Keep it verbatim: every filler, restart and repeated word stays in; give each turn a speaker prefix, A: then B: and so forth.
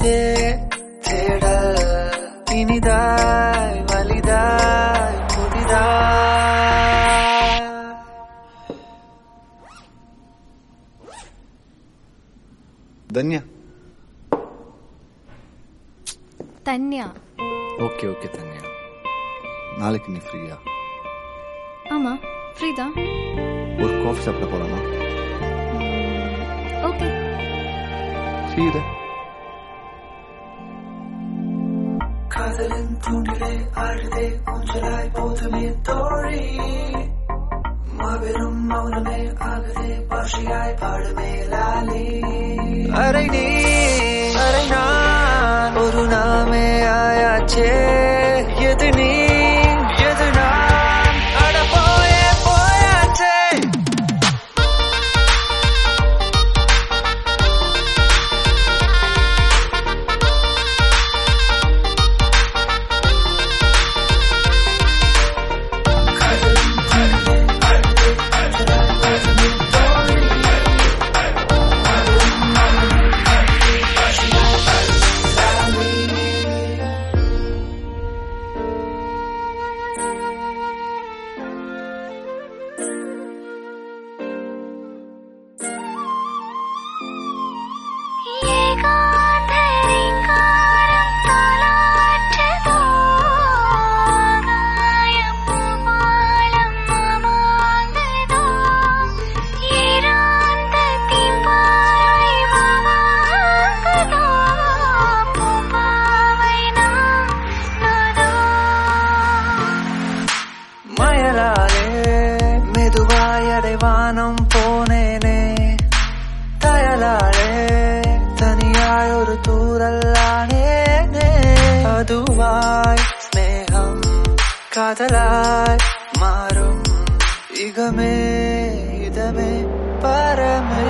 A: இதே தேடல் இனிதாய் வலிதாய் புதிதாய்.
B: தன்யா.
C: தன்யா.
B: ஓகே ஓகே தன்யா, நாளைக்கு நீ ஃப்ரீயா?
C: ஆமா ஃப்ரீ தான்.
B: ஒரு காஃபி சாப்பிட போலாமா?
C: ஓகே.
B: See you there.
A: காதலின் தூண்டிலே ஆடுதே ஊஞ்சலாய் போதுமே தோழி, மாபெரும் மௌனமே ஆகுதே பாஷையாய் பாடுமே லாலி. அரை நீ அரை நான் ஒரு நாமே ஆயாச்சே, எது நீ எது நான் அட போயே போயாச்சே. மெதுவாயடைவானம் போனேனே தயலாளே, தனியாய் ஒரு தூரல்லானேனே. அதுவாய் ஸ்நேகம் காதலாய் மாறும் இகமே இதமே பரமே.